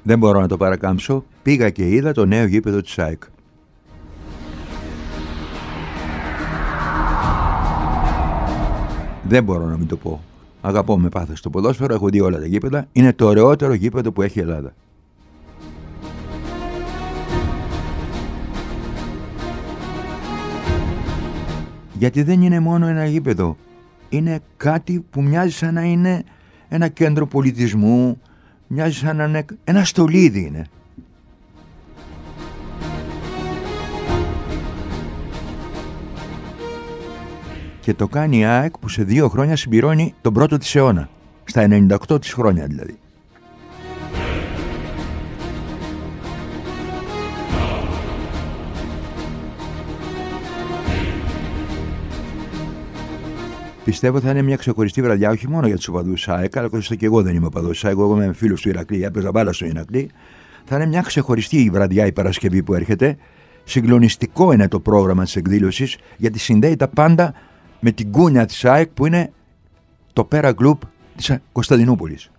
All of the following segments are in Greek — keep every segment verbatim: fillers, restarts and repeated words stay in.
Δεν μπορώ να το παρακάμψω. Πήγα και είδα το νέο γήπεδο της ΑΕΚ. Δεν μπορώ να μην το πω. Αγαπώ με πάθος το ποδόσφαιρο, έχω δει όλα τα γήπεδα. Είναι το ωραιότερο γήπεδο που έχει η Ελλάδα. Γιατί δεν είναι μόνο ένα γήπεδο. Είναι κάτι που μοιάζει σαν να είναι ένα κέντρο πολιτισμού, μοιάζει σαν να είναι ένα στολίδι είναι. Και το κάνει η ΑΕΚ που σε δύο χρόνια συμπληρώνει τον πρώτο της αιώνα. Στα ενενήντα οκτώ της χρόνια δηλαδή. Πιστεύω θα είναι μια ξεχωριστή βραδιά όχι μόνο για τους οπαδούς ΑΕΚ, αλλά και εγώ δεν είμαι οπαδός ΑΕΚ, εγώ είμαι φίλος του Ηρακλή, έπαιζα μπάλα στο Ηρακλή. Θα είναι μια ξεχωριστή βραδιά η Παρασκευή που έρχεται. Συγκλονιστικό είναι το πρόγραμμα της εκδήλωσης, γιατί συνδέει τα πάντα με την κούνια της ΑΕΚ που είναι το Πέρα Group της Κωνσταντινούπολης.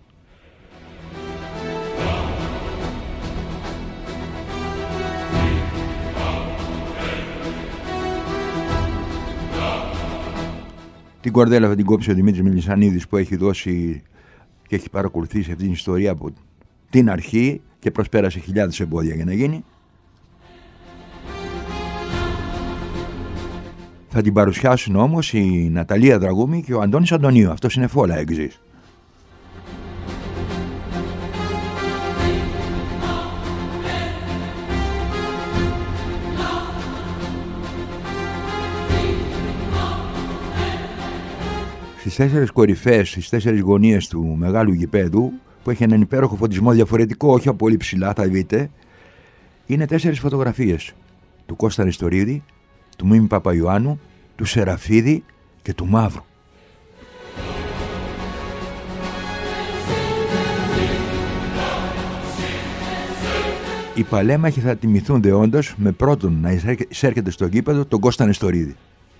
Την κορδέλα θα την κόψει ο Δημήτρης Μελισσανίδης που έχει δώσει και έχει παρακολουθήσει αυτή την ιστορία από την αρχή και προσπέρασε χιλιάδες εμπόδια για να γίνει. Θα την παρουσιάσουν όμως η Ναταλία Δραγούμη και ο Αντώνης Αντωνίου. Αυτός είναι φόλα εξής. Στις τέσσερις κορυφές, στις τέσσερις γωνίες του μεγάλου γηπέδου, που έχει έναν υπέροχο φωτισμό διαφορετικό, όχι από πολύ ψηλά, θα δείτε, είναι τέσσερις φωτογραφίες του Κώστα Νεστορίδη, του Μίμη Παπαϊωάννου, του Σεραφίδη και του Μαύρου. Οι παλέμαχοι θα τιμηθούν δεόντως με πρώτον να εισέρχεται στο γήπεδο τον Κώστα Νεστορίδη.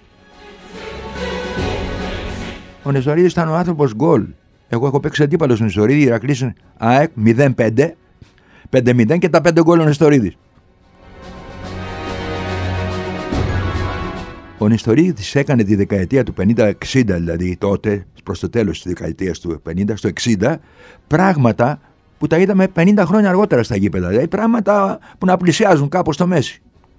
Ο Νεστορίδης ήταν ο άνθρωπος γκολ. Εγώ έχω παίξει αντίπαλο στον Νεστορίδη, η Ηρακλής ΑΕΚ μηδέν πέντε, πέντε μηδέν και τα πέντε γκολ ο Νεστορίδης. Ο Νεστορίδης της έκανε τη δεκαετία του πενήντα εξήντα, δηλαδή τότε, προς το τέλος της δεκαετίας του πενήντα, στο εξήντα, πράγματα που τα είδαμε πενήντα χρόνια αργότερα στα γήπεδα. Δηλαδή πράγματα που να πλησιάζουν κάπως στο μέση.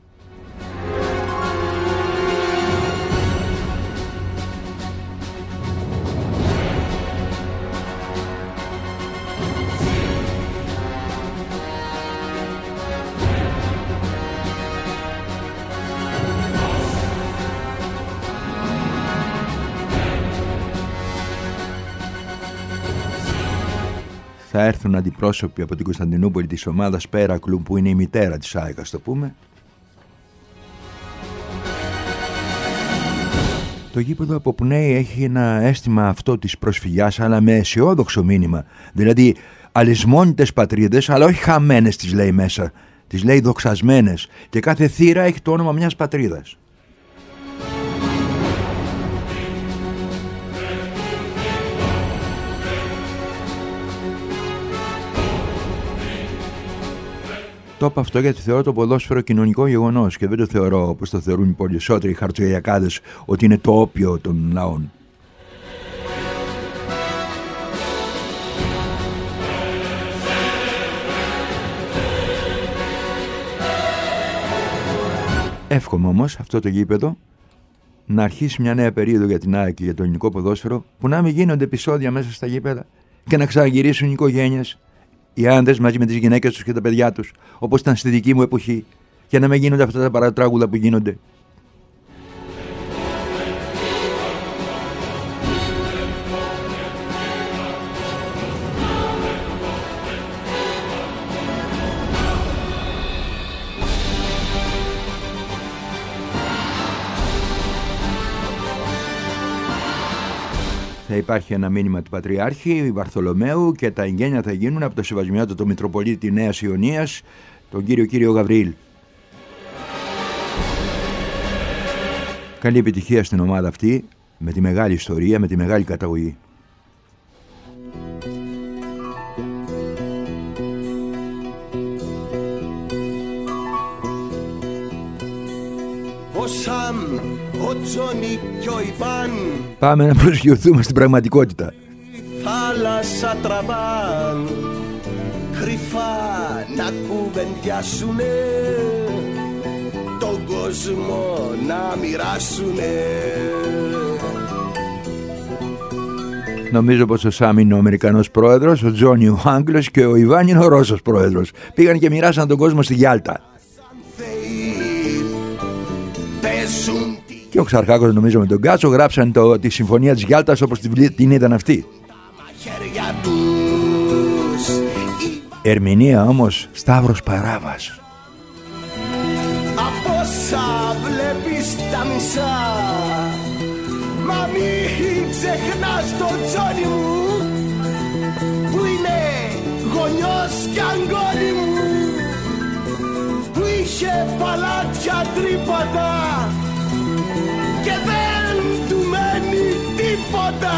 Θα έρθουν αντιπρόσωποι από την Κωνσταντινούπολη της ομάδας Πέρα Κλουμπ που είναι η μητέρα της ΑΕΚ, ας το πούμε. Το γήπεδο αποπνέει, έχει ένα αίσθημα αυτό της προσφυγιάς, αλλά με αισιόδοξο μήνυμα. Δηλαδή αλυσμόνητες πατρίδες, αλλά όχι χαμένες τις λέει μέσα. Τις λέει δοξασμένες. Και κάθε θύρα έχει το όνομα μιας πατρίδας. Το είπα αυτό γιατί θεωρώ το ποδόσφαιρο κοινωνικό γεγονός και δεν το θεωρώ όπως το θεωρούν οι περισσότεροι χαρτοιακάδες ότι είναι το όπιο των λαών. Εύχομαι όμως αυτό το γήπεδο να αρχίσει μια νέα περίοδο για την ΑΕΚ και για το ελληνικό ποδόσφαιρο, που να μην γίνονται επεισόδια μέσα στα γήπεδα και να ξαναγυρίσουν οι οικογένειες, οι άντρες μαζί με τις γυναίκες τους και τα παιδιά τους, όπως ήταν στη δική μου εποχή, και να μην γίνονται αυτά τα παρατράγουδα που γίνονται. Θα υπάρχει ένα μήνυμα του Πατριάρχη Βαρθολομαίου και τα εγγένεια θα γίνουν από το Σεβασμιότατο Μητροπολίτη Νέας Ιωνίας, τον κύριο κύριο Γαβριήλ. Καλή επιτυχία στην ομάδα αυτή, με τη μεγάλη ιστορία, με τη μεγάλη καταγωγή. ο Σαμ, ο Τζόνι και ο Ιβάν. Πάμε να προσγειωθούμε στην πραγματικότητα. Θάλασσα τραβάν, κρυφά να κουβεντιάσουνε, τον κόσμο να μοιράσουνε. Νομίζω πως ο Σάμ είναι ο Αμερικανός πρόεδρος, ο Τζόνι ο Άγγλος και ο Ιβάν είναι ο Ρώσος πρόεδρος. Πήγαν και μοιράσαν τον κόσμο στη Γιάλτα. Και ο Ξαρχάκος νομίζω με τον Κάτσο γράψαν το, τη συμφωνία της Γιάλτας όπως την είδαν αυτοί. Ερμηνεία όμως Σταύρος Παράβας. Από όσα βλέπεις τα μισά, μα μην ξεχνάς τον Τζόνι μου, που είναι γονιός κι αγκόνι μου, που είχε παλάτια τρύπατα και δεν του μένει τίποτα.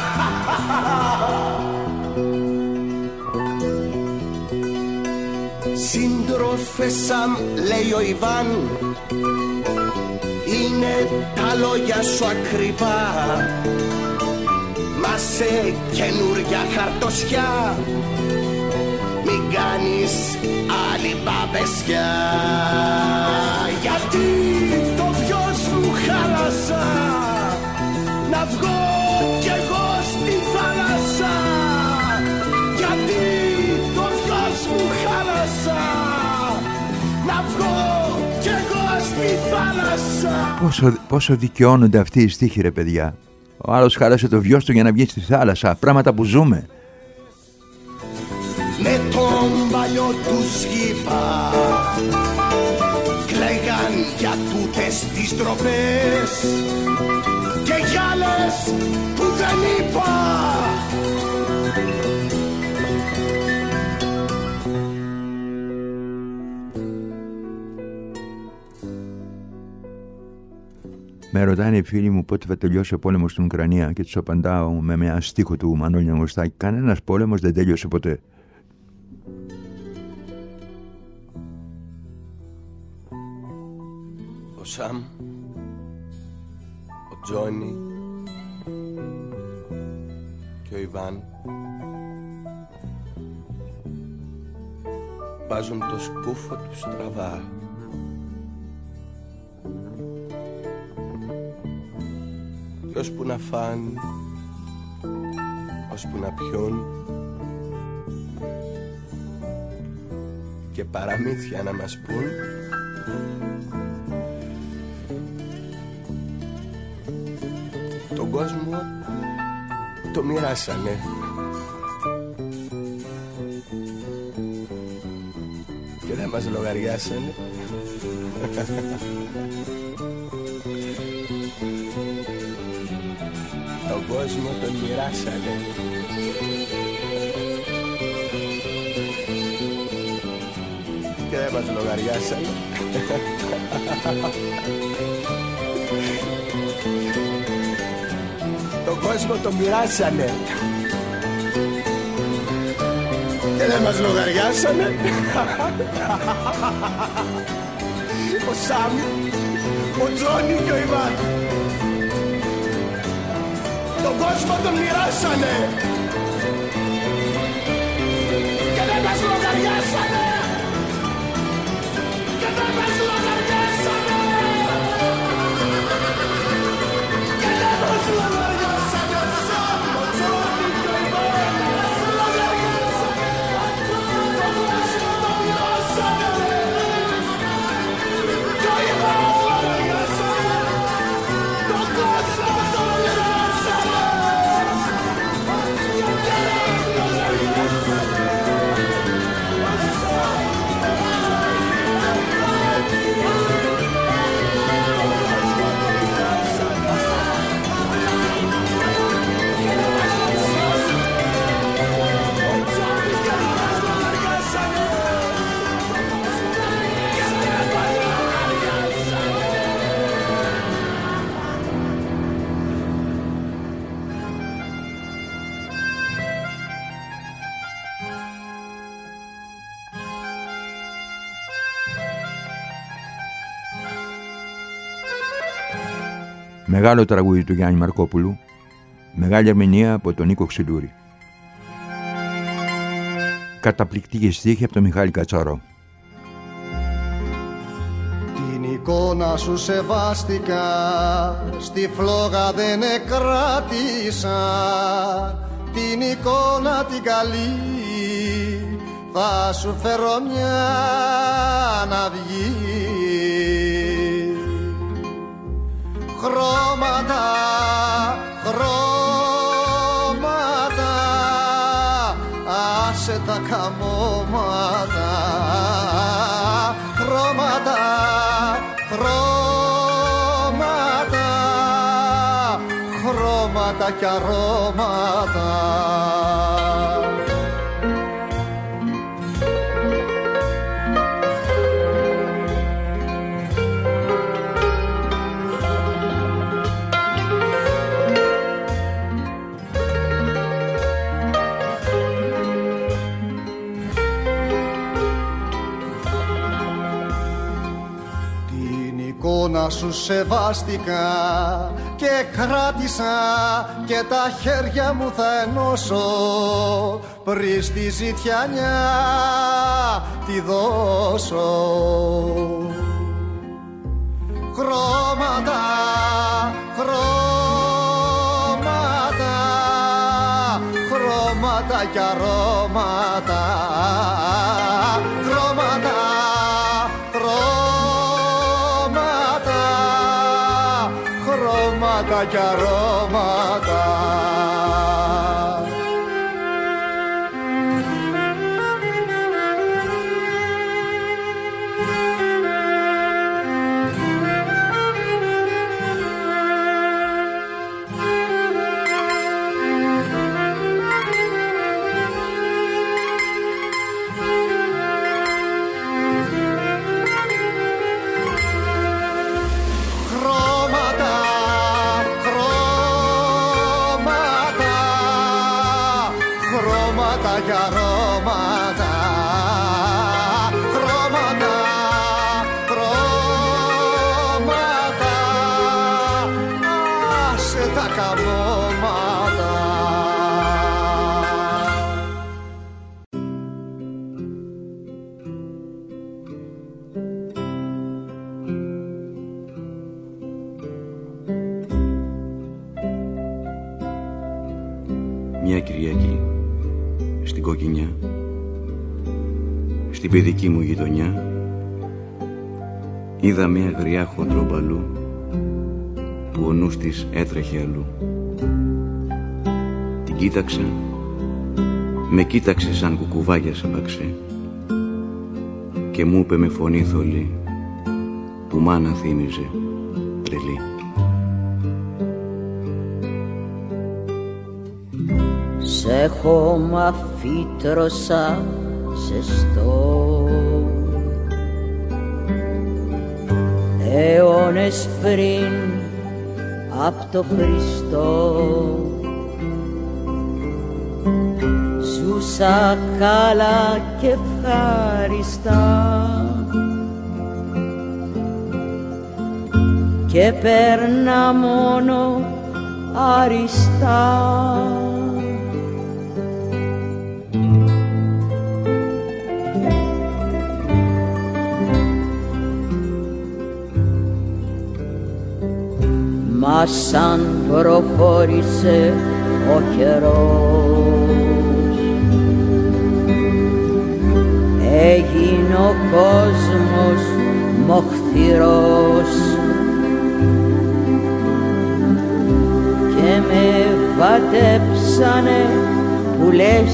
Σύντροφε Σαμ, λέει ο Ιβάν, είναι τα λόγια σου ακριβά, μα σε καινούρια χαρτοσιά μην κάνεις άλλη μπαμπεσιά. Γιατί το ποιος μου χάλασα να βγω κι εγώ στη θάλασσα, γιατί το ποιος μου χάλασα να βγω κι εγώ στη θάλασσα. Πόσο, πόσο δικαιώνονται αυτοί οι στίχοι ρε παιδιά. Ο άλλος χάλασε το βιός του για να βγει στη θάλασσα. Πράγματα που ζούμε. Με τον παλιό τους γήπα κλαίγαν για τούτες τις ντροπές και για άλλες που δεν είπα. Με ρωτάνε οι φίλοι μου πότε θα τελειώσει ο πόλεμος στην Ουκρανία και τους απαντάω με μια στίχο του Μανώλη Νιαγοστάκη: κανένας πόλεμος δεν τέλειωσε ποτέ. Ο Σαμ, ο Τζόνι και ο Ιβάν βάζουν το σκούφο του στραβά. Και ώσπου να φάν, ώσπου να πιούν και παραμύθια να μας πούν, τον κόσμο το μοιράσανε. Και δεν μας λογαριάσανε. Τον κόσμο τον μοιράσανε. Και δεν μας λογαριάσανε. Τον κόσμο τον μοιράσανε. Και δεν μας λογαριάσανε. Ο Σαμ, ο Τζόνι και ο Ιβάν τον κόσμο τον μοιράσανε. Και δεν μας λογαριάσανε. Και δεν μας λογαριάσανε. Και δεν μας λογαριάσανε. Ο Σαμ, ο Τζόνι και ο Ιβάν λογαριάσανε. Τον κόσμο τον μοιράσανε. Και ο Ιβάν λογαριάσανε. Τον κόσμο τον μοιράσανε. Μεγάλο τραγούδι του Γιάννη Μαρκόπουλου, μεγάλη ερμηνεία από τον Νίκο Ξυλούρη. Καταπληκτική στίχη από τον Μιχάλη Κατσαρό. Την εικόνα σου σεβάστηκα, στη φλόγα δεν εκράτησα. Την εικόνα την καλή θα σου φέρω μια να βγει. Χρώματα, χρώματα, άσε τα καμώματα. Χρώματα, χρώματα, χρώματα κι αρώματα. Να σου σεβάστηκα και κράτησα και τα χέρια μου θα ενώσω πριν στη ζητιανιά τη δώσω. Χρώματα, χρώματα, χρώματα κι αρώματα. Χρώματα, χρώματα κι αρώματα. Μια Κυριακή στην Κοκκινιά, στην παιδική μου γειτονιά, είδα μια γριά χοντρομπαλού που ο νους της έτρεχε αλλού. Την κοίταξα, με κοίταξε σαν κουκουβάγια σαπαξέ και μου είπε με φωνή θολή που μάνα θύμιζε τρελή. Σε χώμα φύτρωσα ζεστό, αιώνες πριν απ' το Χριστό. Ζούσα καλά και ευχάριστα και παίρνα μόνο αριστά. Μα σαν προχώρησε ο καιρός, έγινε ο κόσμος μοχθηρός και με βατέψανε πουλές,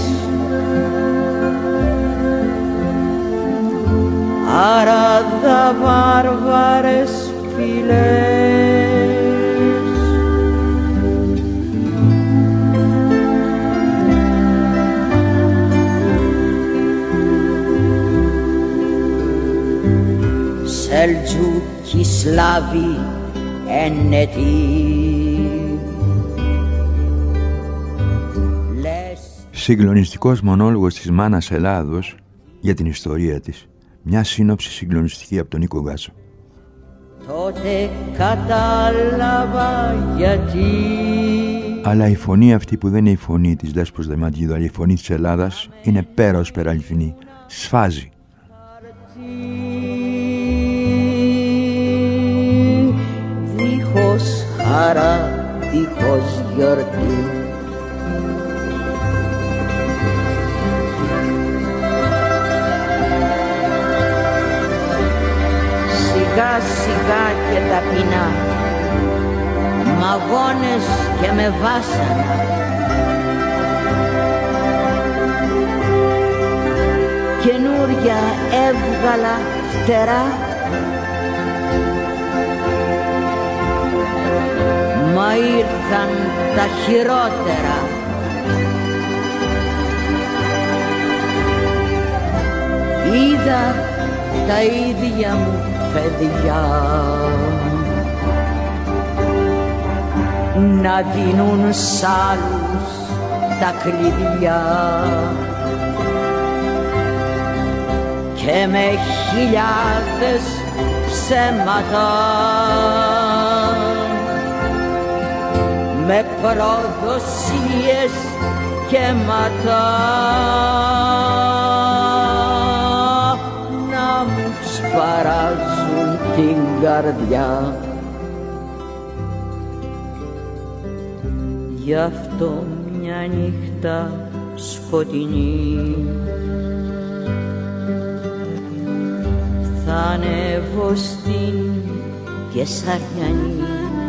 αράδα βάρβαρες φυλές. Σελτζούκοι Σλάβοι ενετοί. Συγκλονιστικός μονόλογος της Μάνας Ελλάδος για την ιστορία της. Μια σύνοψη συγκλονιστική από τον Νίκο Γκάσο. τότε κατάλαβα γιατί. Αλλά η φωνή αυτή που δεν είναι η φωνή της Δέσπος Δεμαντζίδου, αλλά η φωνή της Ελλάδας, είναι πέρα ως πέρα αληθινή. Σφάζει. Δίχως χαρά, δίχως γιορτή. Σιγά σιγά και ταπεινά, μαγώνες και με βάσανα, καινούρια έβγαλα φτερά, μα ήρθαν τα χειρότερα. Είδα τα ίδια μου παιδιά να δίνουν σ' άλλους τα κλειδιά και με χιλιάδες ψέματα, με προδοσίες και ματά να μου σπαράζουν την καρδιά. Γι' αυτό μια νύχτα σκοτεινή θα ανέβω στην Κεσαριανή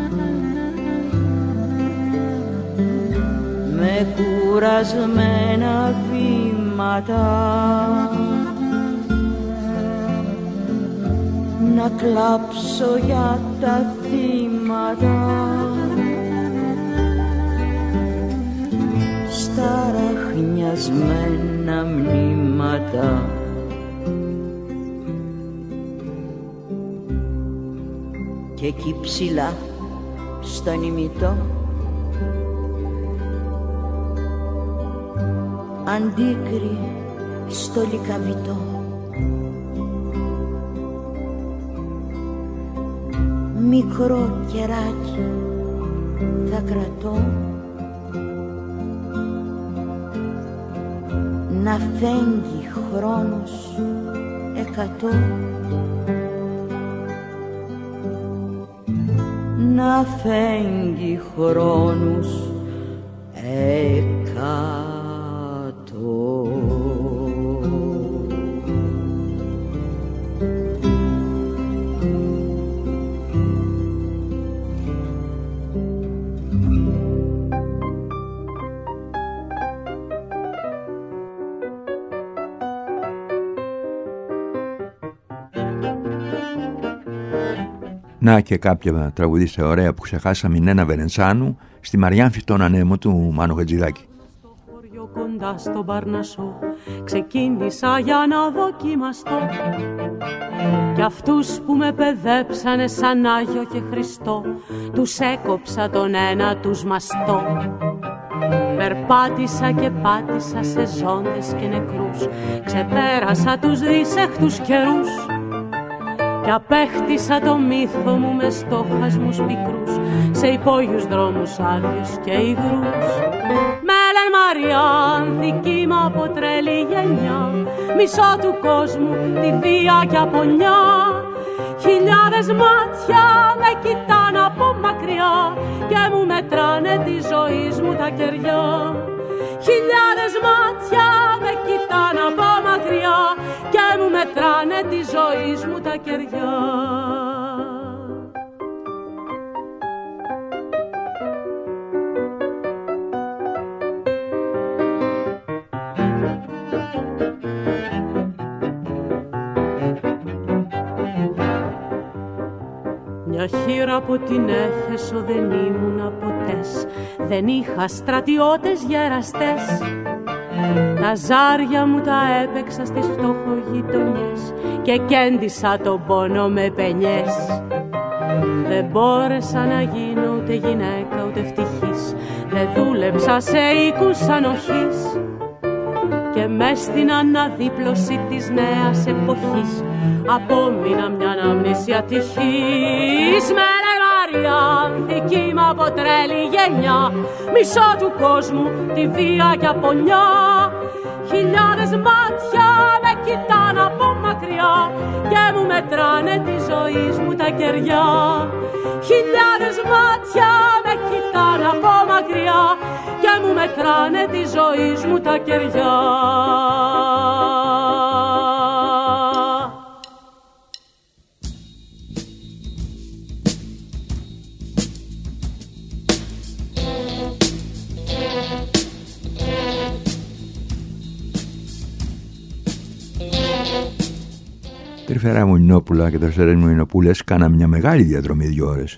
με κουρασμένα βήματα να κλάψω για τα θύματα στα ραχνιασμένα μνήματα. Και εκεί ψηλά στον ημιτό αντίκρι στο λυκαβητό μικρό κεράκι θα κρατώ να φέγγει χρόνος εκατό, να φέγγει χρόνους εκατό. Να και κάποια τραγουδίστρια ωραία που ξεχάσαμε, η Νένα Βερεντσάνου στη Μαριάν Φυτών Ανέμου του Μάνου Χατζηδάκη. Στο χωριό κοντά στον Παρνασσό ξεκίνησα για να δοκιμαστώ κι αυτούς που με παιδέψανε σαν Άγιο και Χριστό τους έκοψα τον ένα τους μαστό. Περπάτησα και πάτησα σε ζώντες και νεκρούς, ξεπέρασα τους δίσεχτους καιρούς κι απέκτησα το μύθο μου με στόχασμους πικρούς σε υπόγειους δρόμους άδειους και υγρούς. Με λένε Μαριάν, δική μου από τρελή γενιά, μισό του κόσμου, τη βία και απονιά. Χιλιάδες μάτια με κοιτάνε από μακριά και μου μετράνε τη ζωή μου τα κεριά. Χιλιάδες μάτια με κοιτάνε από μακριά και μου μετράνε τη ζωή μου τα κεριά. Μια χείρα από την Έφεσο δεν ήμουνα ποτές, δεν είχα στρατιώτες γεραστές. Τα ζάρια μου τα έπαιξα στις φτωχογειτονιές και κέντησα τον πόνο με πενιές. Δεν μπόρεσα να γίνω ούτε γυναίκα ούτε ευτυχής, δεν δούλεψα σε οίκους ανοχής και μες στην αναδίπλωση της νέας εποχής απόμεινα μια αναμνήση ατυχής. Με λεγάρια ανθική μ' από τρέλη γενιά, μισό του κόσμου τη βία και απονιά. Χιλιάδες μάτια με κοιτάνε από μακριά και μου μετράνε τη ζωή μου τα κεριά. Χιλιάδες μάτια με κοιτάνε από μακριά και μου μετράνε τη ζωή μου τα κεριά. Τρυφερά μου Ινόπουλα και τεσσέρες μου Ινοπούλες κάναμε μια μεγάλη διαδρομή δύο ώρες.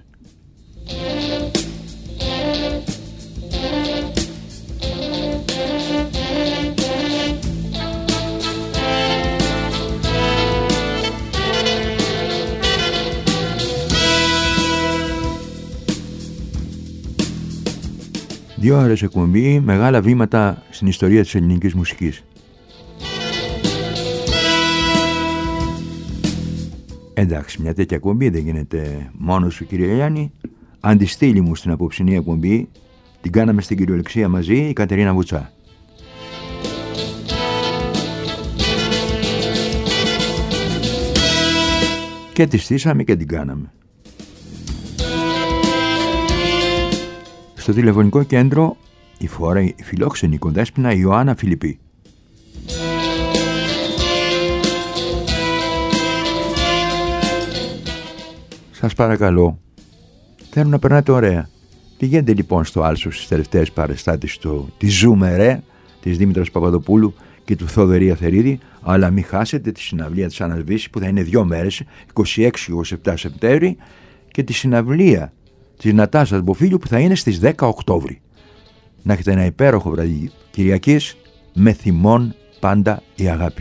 Δύο ώρες εκπομπή, μεγάλα βήματα στην ιστορία της ελληνικής μουσικής. Εντάξει, μια τέτοια εκπομπή δεν γίνεται μόνο σου, κύριε Γιάννη. Αντιστήλη μου στην απόψινή εκπομπή την κάναμε στην κυριολεξία μαζί η Κατερίνα Βουτσά. Και τη στήσαμε και την κάναμε. Στο τηλεφωνικό κέντρο η φορά η φιλόξενη κοντέσποινα Ιωάννα Φιλιππή. Σας παρακαλώ, θέλω να περνάτε ωραία. Πηγαίνετε λοιπόν στο Άλσο στις τελευταίες παρεστάτες του τη Ζούμε Ρε, της Δήμητρας Παπαδοπούλου και του Θοδωρή Αθερίδη, αλλά μην χάσετε τη συναυλία της Άννας Βύση που θα είναι δύο μέρες, είκοσι έξι και είκοσι επτά Σεπτέμβρη, και τη συναυλία της Νατάσας Μποφίλιου που θα είναι στις δέκα Οκτώβρη. Να έχετε ένα υπέροχο βράδυ Κυριακής, με θυμών πάντα η αγάπη.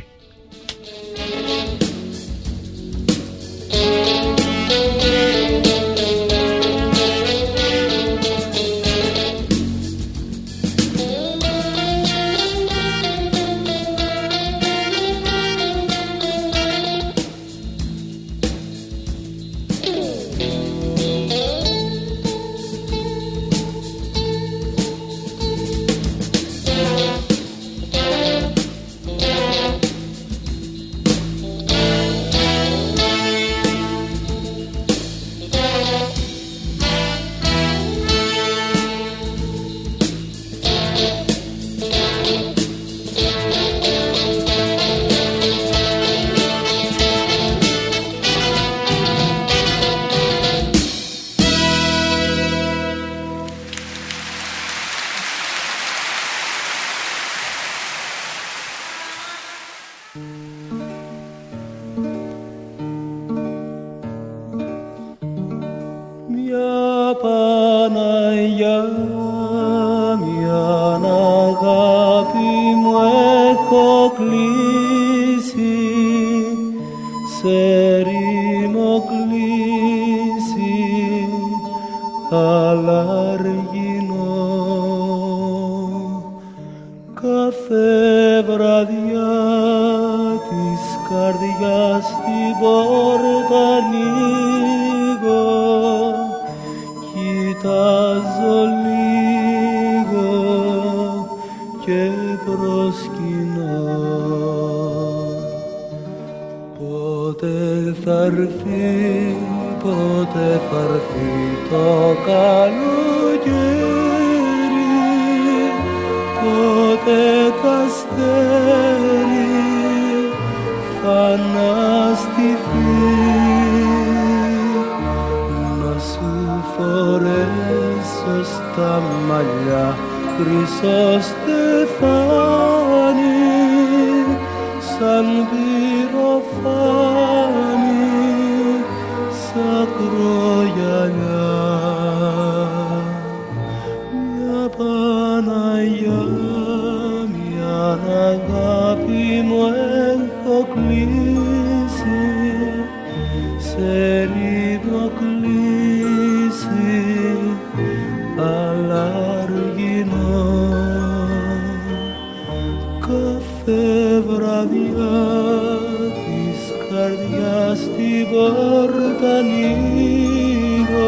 κάθε βραδιά της καρδιάς την πόρτα ανοίγω,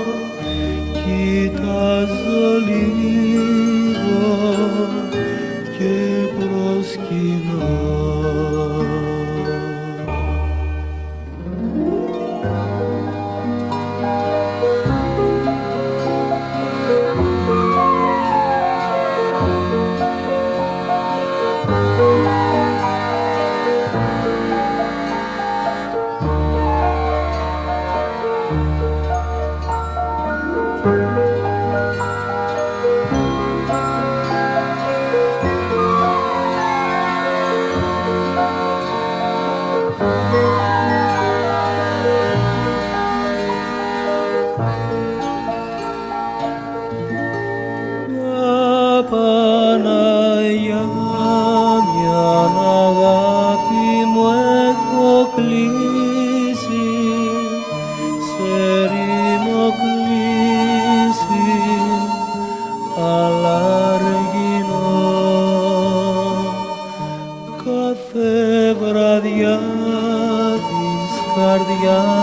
κοιτάζω λίγο και προσκυνώ. Παναγιά, μια αγάπη μου έχω κλείσει, σε ρήμο κλείσει, αλλά αργινώ. Κάθε βραδιά της καρδιάς